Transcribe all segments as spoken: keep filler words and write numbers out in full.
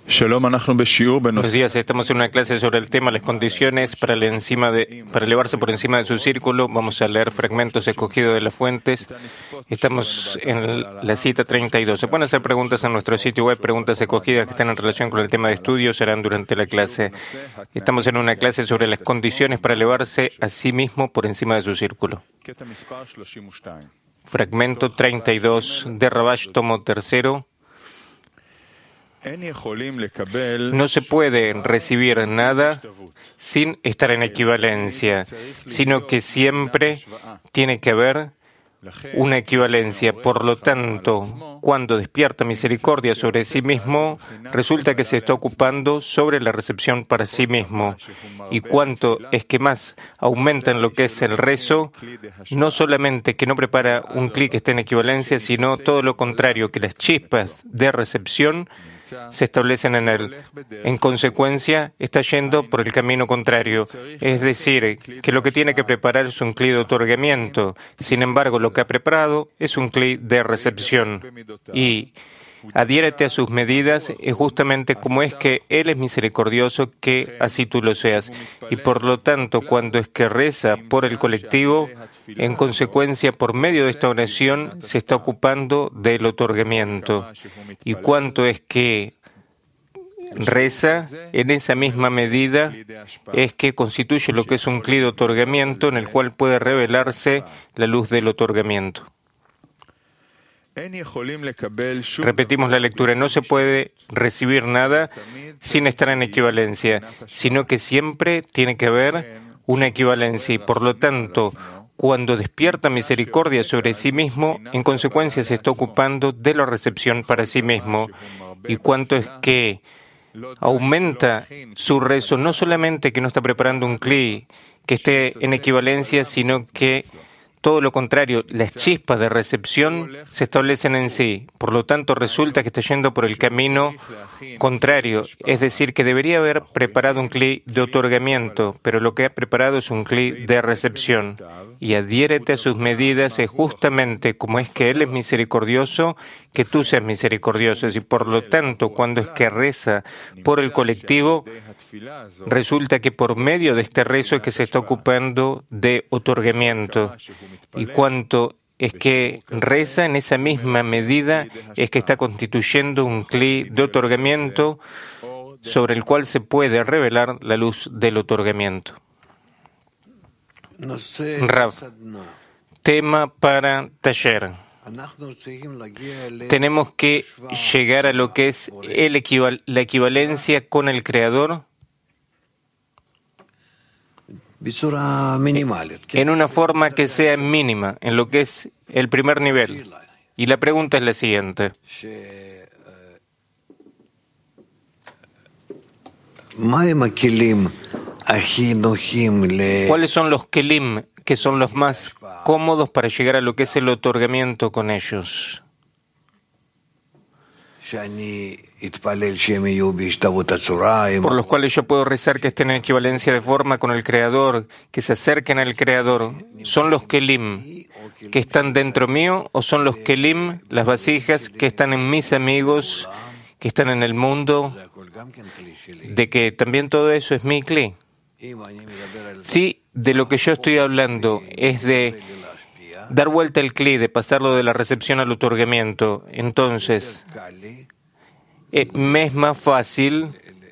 Buenos días, estamos en una clase sobre el tema las condiciones para, la encima de, para elevarse por encima de su círculo. Vamos a leer fragmentos escogidos de las fuentes. Estamos en la cita treinta y dos. Se pueden hacer preguntas en nuestro sitio web. Preguntas escogidas que estén en relación con el tema de estudio serán durante la clase. Estamos en una clase sobre las condiciones para elevarse a sí mismo por encima de su círculo. Fragmento treinta y dos de Rabash, tomo tercero. No se puede recibir nada sin estar en equivalencia, sino que siempre tiene que haber una equivalencia. Por lo tanto, cuando despierta misericordia sobre sí mismo, resulta que se está ocupando sobre la recepción para sí mismo. Y cuanto es que más aumenta en lo que es el rezo, no solamente que no prepara un clic que esté en equivalencia, sino todo lo contrario, que las chispas de recepción se establecen en él. En consecuencia, está yendo por el camino contrario. Es decir, que lo que tiene que preparar es un clic de otorgamiento. Sin embargo, lo que ha preparado es un clic de recepción. Y adhiérete a sus medidas, es justamente como es que Él es misericordioso, que así tú lo seas. Y por lo tanto, cuando es que reza por el colectivo, en consecuencia, por medio de esta oración, se está ocupando del otorgamiento. Y cuanto es que reza, en esa misma medida, es que constituye lo que es un clic de otorgamiento en el cual puede revelarse la luz del otorgamiento. Repetimos la lectura. No se puede recibir nada sin estar en equivalencia, sino que siempre tiene que haber una equivalencia. Y por lo tanto, cuando despierta misericordia sobre sí mismo, en consecuencia se está ocupando de la recepción para sí mismo. Y cuanto es que aumenta su rezo, no solamente que no está preparando un cli que esté en equivalencia, sino que todo lo contrario, las chispas de recepción se establecen en sí. Por lo tanto, resulta que está yendo por el camino contrario. Es decir, que debería haber preparado un clic de otorgamiento, pero lo que ha preparado es un clic de recepción. Y adhiérete a sus medidas, es justamente como es que Él es misericordioso, que tú seas misericordioso. Y por lo tanto, cuando es que reza por el colectivo, resulta que por medio de este rezo es que se está ocupando de otorgamiento. Y cuanto es que reza en esa misma medida, es que está constituyendo un clic de otorgamiento sobre el cual se puede revelar la luz del otorgamiento. Rav, tema para taller. Tenemos que llegar a lo que es el equival- la equivalencia con el Creador en una forma que sea mínima, en lo que es el primer nivel. Y la pregunta es la siguiente. ¿Cuáles son los kelim que son los más cómodos para llegar a lo que es el otorgamiento con ellos? Por los cuales yo puedo rezar que estén en equivalencia de forma con el Creador, que se acerquen al Creador. ¿Son los kelim que están dentro mío o son los kelim, las vasijas, que están en mis amigos, que están en el mundo, de que también todo eso es mi kli? Si de lo que yo estoy hablando es de dar vuelta el kli, de pasarlo de la recepción al otorgamiento, entonces eh, me es más fácil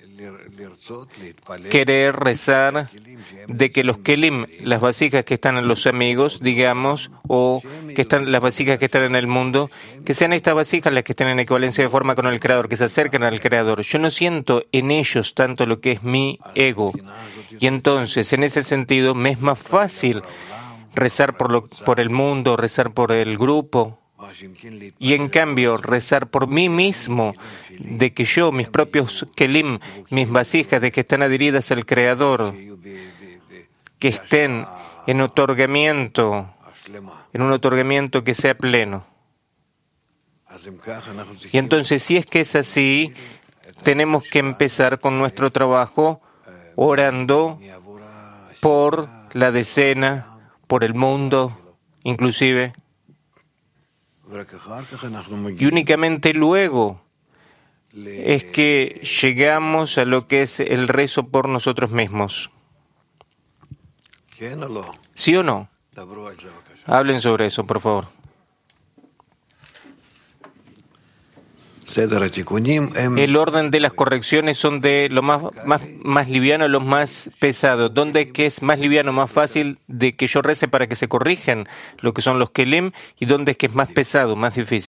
querer rezar de que los kelim, las vasijas que están en los amigos, digamos, o que están las vasijas que están en el mundo, que sean estas vasijas las que estén en equivalencia de forma con el Creador, que se acerquen al Creador. Yo no siento en ellos tanto lo que es mi ego. Y entonces, en ese sentido, me es más fácil rezar por, lo, por el mundo, rezar por el grupo, y en cambio rezar por mí mismo, de que yo, mis propios kelim, mis vasijas, de que están adheridas al Creador, que estén en otorgamiento, en un otorgamiento que sea pleno. Y entonces, si es que es así, tenemos que empezar con nuestro trabajo orando por la decena, por el mundo, inclusive. Y únicamente luego es que llegamos a lo que es el rezo por nosotros mismos. ¿Sí o no? Hablen sobre eso, por favor. El orden de las correcciones son de lo más, más, más liviano a lo más pesado. ¿Dónde es que es más liviano, más fácil de que yo rece para que se corrijan lo que son los kelim? ¿Y dónde es que es más pesado, más difícil?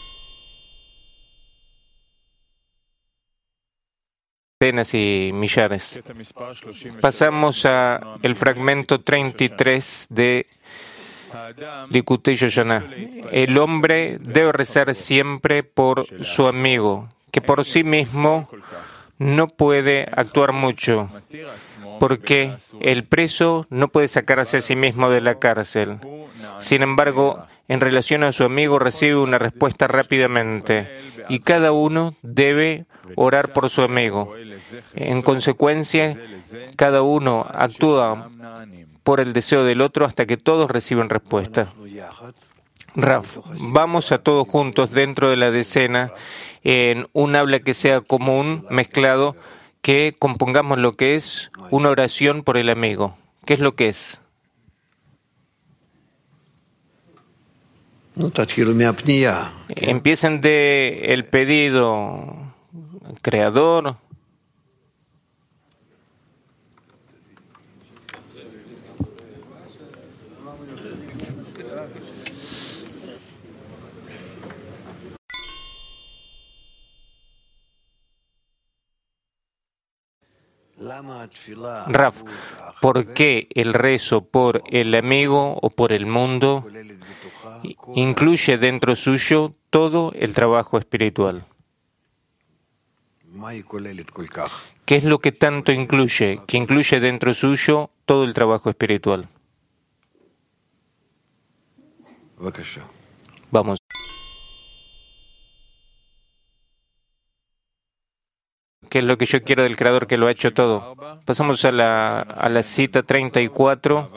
Decenas y millares. Pasamos a el fragmento treinta y tres de Likutei Yoshana. El hombre debe rezar siempre por su amigo, que por sí mismo no puede actuar mucho, porque el preso no puede sacarse a sí mismo de la cárcel. Sin embargo, en relación a su amigo recibe una respuesta rápidamente, y cada uno debe orar por su amigo. En consecuencia, cada uno actúa por el deseo del otro hasta que todos reciben respuesta. Raf, vamos a todos juntos dentro de la decena en un habla que sea común, mezclado, que compongamos lo que es una oración por el amigo. ¿Qué es lo que es? Empiecen de el pedido creador. Raf, ¿por qué el rezo por el amigo o por el mundo incluye dentro suyo todo el trabajo espiritual? ¿Qué es lo que tanto incluye, que incluye dentro suyo todo el trabajo espiritual? Vamos. ¿Qué es lo que yo quiero del Creador que lo ha hecho todo? Pasamos a la, a la cita treinta y cuatro.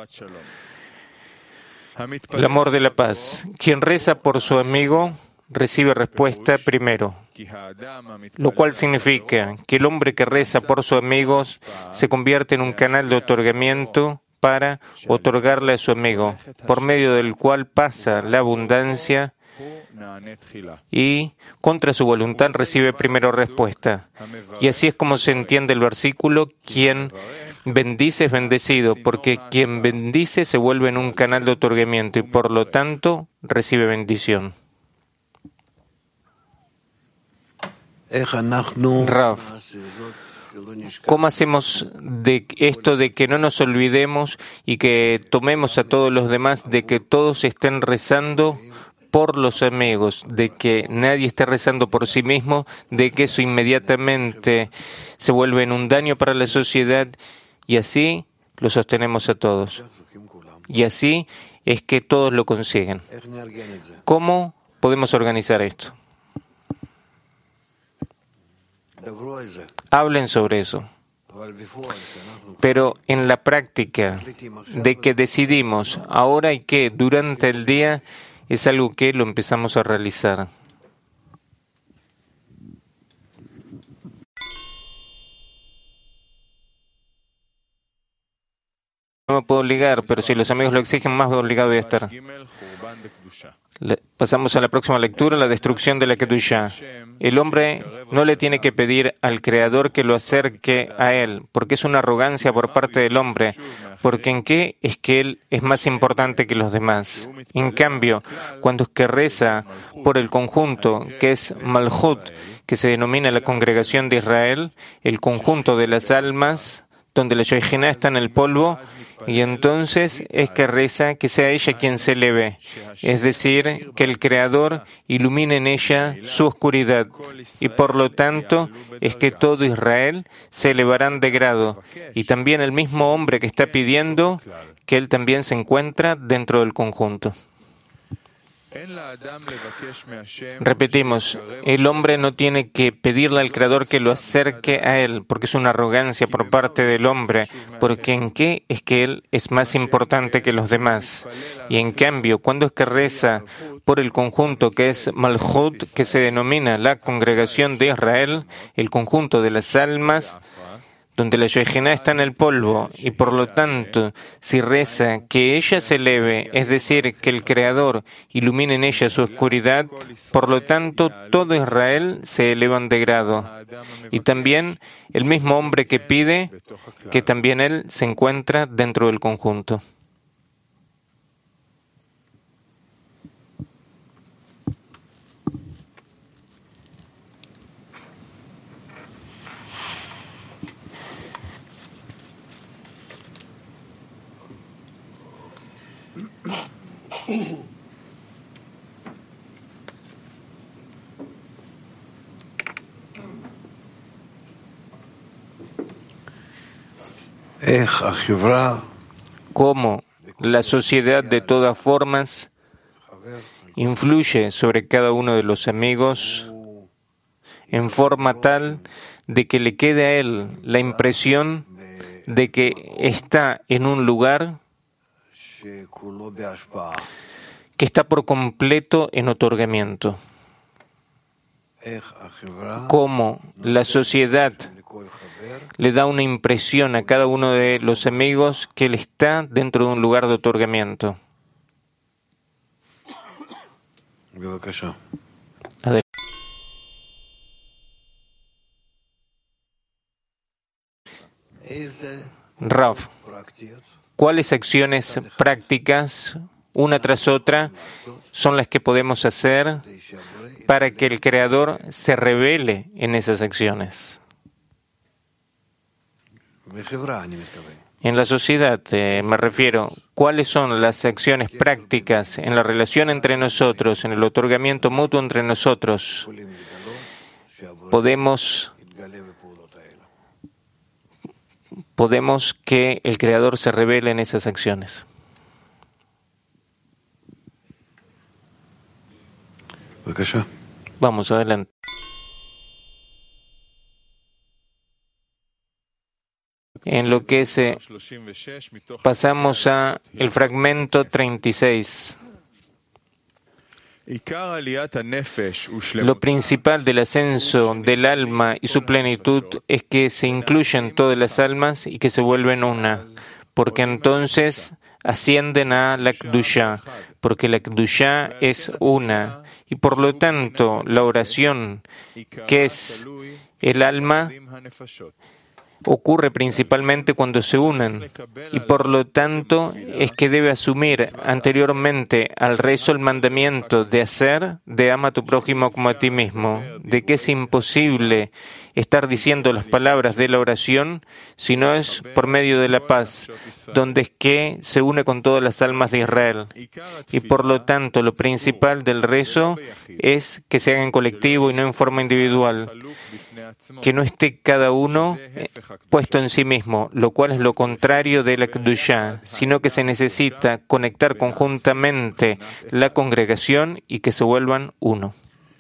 El amor de la paz. Quien reza por su amigo recibe respuesta primero, lo cual significa que el hombre que reza por sus amigos se convierte en un canal de otorgamiento para otorgarle a su amigo, por medio del cual pasa la abundancia y contra su voluntad recibe primero respuesta. Y así es como se entiende el versículo: quien bendice es bendecido, porque quien bendice se vuelve en un canal de otorgamiento y por lo tanto recibe bendición. Raf, ¿cómo hacemos de esto de que no nos olvidemos y que tomemos a todos los demás, de que todos estén rezando por los amigos, de que nadie esté rezando por sí mismo, de que eso inmediatamente se vuelve en un daño para la sociedad, y así lo sostenemos a todos? Y así es que todos lo consiguen. ¿Cómo podemos organizar esto? Hablen sobre eso. Pero en la práctica de que decidimos ahora y que durante el día, es algo que lo empezamos a realizar. No me puedo obligar, pero si los amigos lo exigen, más obligado voy a estar. Le, pasamos a la próxima lectura, la destrucción de la Kedushá. El hombre no le tiene que pedir al Creador que lo acerque a él, porque es una arrogancia por parte del hombre, porque ¿en qué es que él es más importante que los demás? En cambio, cuando es que reza por el conjunto, que es Malhut, que se denomina la congregación de Israel, el conjunto de las almas, donde la Shejinah está en el polvo, y entonces es que reza que sea ella quien se eleve, es decir, que el Creador ilumine en ella su oscuridad, y por lo tanto es que todo Israel se elevarán de grado, y también el mismo hombre que está pidiendo que él también se encuentra dentro del conjunto. Repetimos, el hombre no tiene que pedirle al Creador que lo acerque a Él, porque es una arrogancia por parte del hombre, porque ¿en qué es que Él es más importante que los demás? Y en cambio, ¿cuándo es que reza por el conjunto que es Malhut, que se denomina la congregación de Israel, el conjunto de las almas, donde la Shejinah está en el polvo, y por lo tanto, si reza que ella se eleve, es decir, que el Creador ilumine en ella su oscuridad, por lo tanto, todo Israel se eleva de grado. Y también el mismo hombre que pide, que también él se encuentra dentro del conjunto. Cómo la sociedad de todas formas influye sobre cada uno de los amigos en forma tal de que le quede a él la impresión de que está en un lugar que está por completo en otorgamiento. Cómo la sociedad le da una impresión a cada uno de los amigos que él está dentro de un lugar de otorgamiento. Adelante. Rav, ¿cuáles acciones prácticas, una tras otra, son las que podemos hacer para que el Creador se revele en esas acciones? En la sociedad, eh, me refiero, ¿cuáles son las acciones prácticas en la relación entre nosotros, en el otorgamiento mutuo entre nosotros? Podemos, podemos que el Creador se revele en esas acciones. Vamos, adelante. En lo que se pasamos a el fragmento treinta y seis. Lo principal del ascenso del alma y su plenitud es que se incluyen todas las almas y que se vuelven una, porque entonces ascienden a la Kedushá, porque la Kedushá es una, y por lo tanto la oración, que es el alma, ocurre principalmente cuando se unen, y por lo tanto es que debe asumir anteriormente al rezo el mandamiento de hacer, de ama a tu prójimo como a ti mismo, de que es imposible estar diciendo las palabras de la oración si no es por medio de la paz, donde es que se une con todas las almas de Israel. Y por lo tanto lo principal del rezo es que se haga en colectivo y no en forma individual, que no esté cada uno puesto en sí mismo, lo cual es lo contrario de la Kedushá, sino que se necesita conectar conjuntamente la congregación y que se vuelvan uno.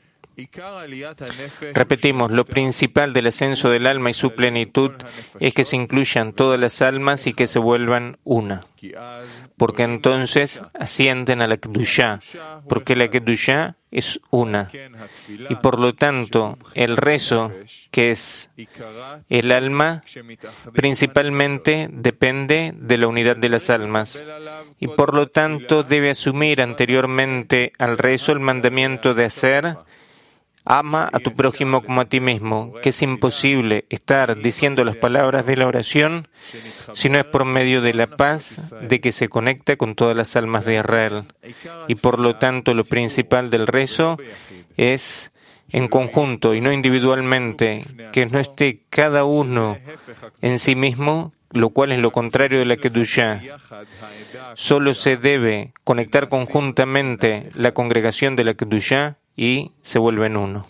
Repetimos, lo principal del ascenso del alma y su plenitud es que se incluyan todas las almas y que se vuelvan una, porque entonces ascienden a la Kedushá, porque la Kedushá es una, y por lo tanto el rezo, que es el alma, principalmente depende de la unidad de las almas, y por lo tanto debe asumir anteriormente al rezo el mandamiento de hacer, ama a tu prójimo como a ti mismo, que es imposible estar diciendo las palabras de la oración si no es por medio de la paz de que se conecta con todas las almas de Israel. Y por lo tanto lo principal del rezo es en conjunto y no individualmente, que no esté cada uno en sí mismo, lo cual es lo contrario de la Kedushá. Solo se debe conectar conjuntamente la congregación de la Kedushá y se vuelven uno.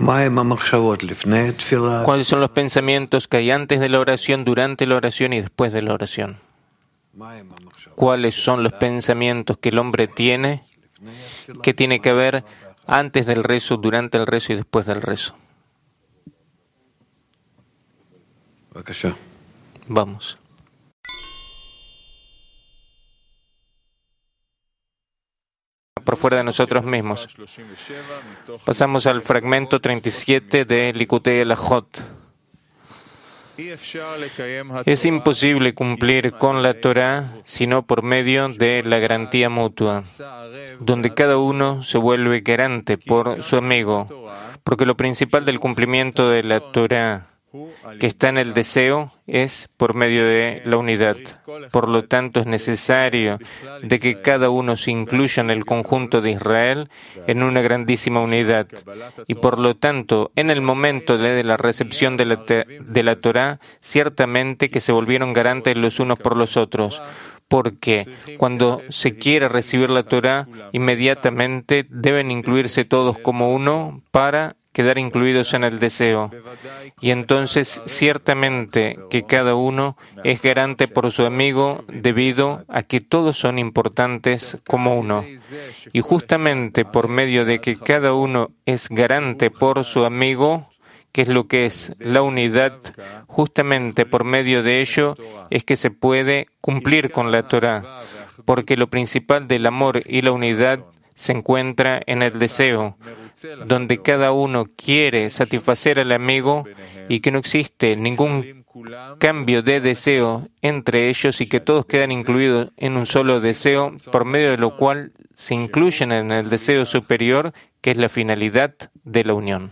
¿Cuáles son los pensamientos que hay antes de la oración, durante la oración y después de la oración? ¿Cuáles son los pensamientos que el hombre tiene que tiene que ver antes del rezo, durante el rezo y después del rezo? Vamos. Por fuera de nosotros mismos. Pasamos al fragmento treinta y siete de Likutei Halachot. Es imposible cumplir con la Torah sino por medio de la garantía mutua, donde cada uno se vuelve garante por su amigo, porque lo principal del cumplimiento de la Torah que está en el deseo es por medio de la unidad. Por lo tanto, es necesario de que cada uno se incluya en el conjunto de Israel en una grandísima unidad. Y por lo tanto, en el momento de la recepción de la, de la Torá, ciertamente que se volvieron garantes los unos por los otros. Porque cuando se quiere recibir la Torá, inmediatamente deben incluirse todos como uno para quedar incluidos en el deseo. Y entonces, ciertamente que cada uno es garante por su amigo debido a que todos son importantes como uno. Y justamente por medio de que cada uno es garante por su amigo, que es lo que es la unidad, justamente por medio de ello es que se puede cumplir con la Torá, porque lo principal del amor y la unidad se encuentra en el deseo, donde cada uno quiere satisfacer al amigo y que no existe ningún cambio de deseo entre ellos y que todos quedan incluidos en un solo deseo, por medio de lo cual se incluyen en el deseo superior, que es la finalidad de la unión.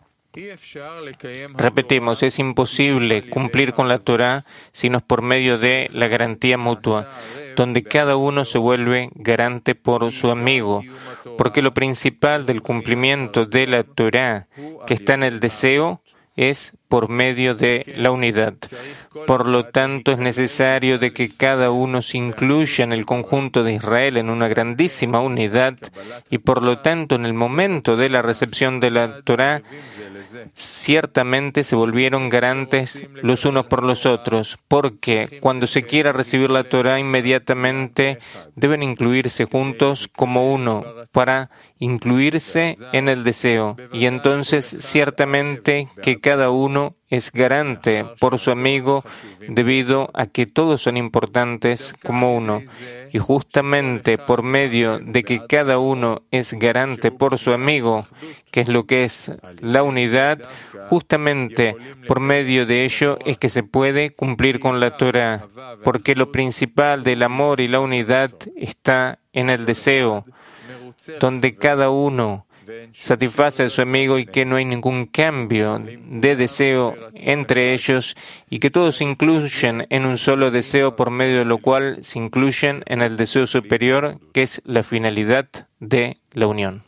Repetimos, es imposible cumplir con la Torá sino por medio de la garantía mutua, donde cada uno se vuelve garante por su amigo, porque lo principal del cumplimiento de la Torá que está en el deseo es por medio de la unidad. Por lo tanto, es necesario de que cada uno se incluya en el conjunto de Israel en una grandísima unidad y por lo tanto, en el momento de la recepción de la Torá, ciertamente se volvieron garantes los unos por los otros, porque cuando se quiera recibir la Torá, inmediatamente deben incluirse juntos como uno para incluirse en el deseo. Y entonces, ciertamente que cada uno es garante por su amigo debido a que todos son importantes como uno. Y justamente por medio de que cada uno es garante por su amigo, que es lo que es la unidad, justamente por medio de ello es que se puede cumplir con la Torá, porque lo principal del amor y la unidad está en el deseo, donde cada uno satisface a su amigo y que no hay ningún cambio de deseo entre ellos y que todos se incluyen en un solo deseo por medio de lo cual se incluyen en el deseo superior que es la finalidad de la unión.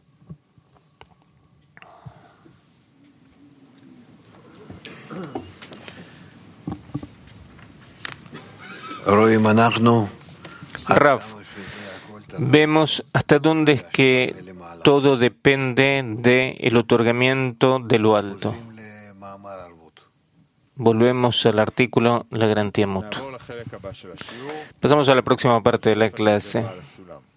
Rav, vemos hasta dónde es que todo depende del otorgamiento de lo alto. Volvemos al artículo La garantía mutua. Pasamos a la próxima parte de la clase.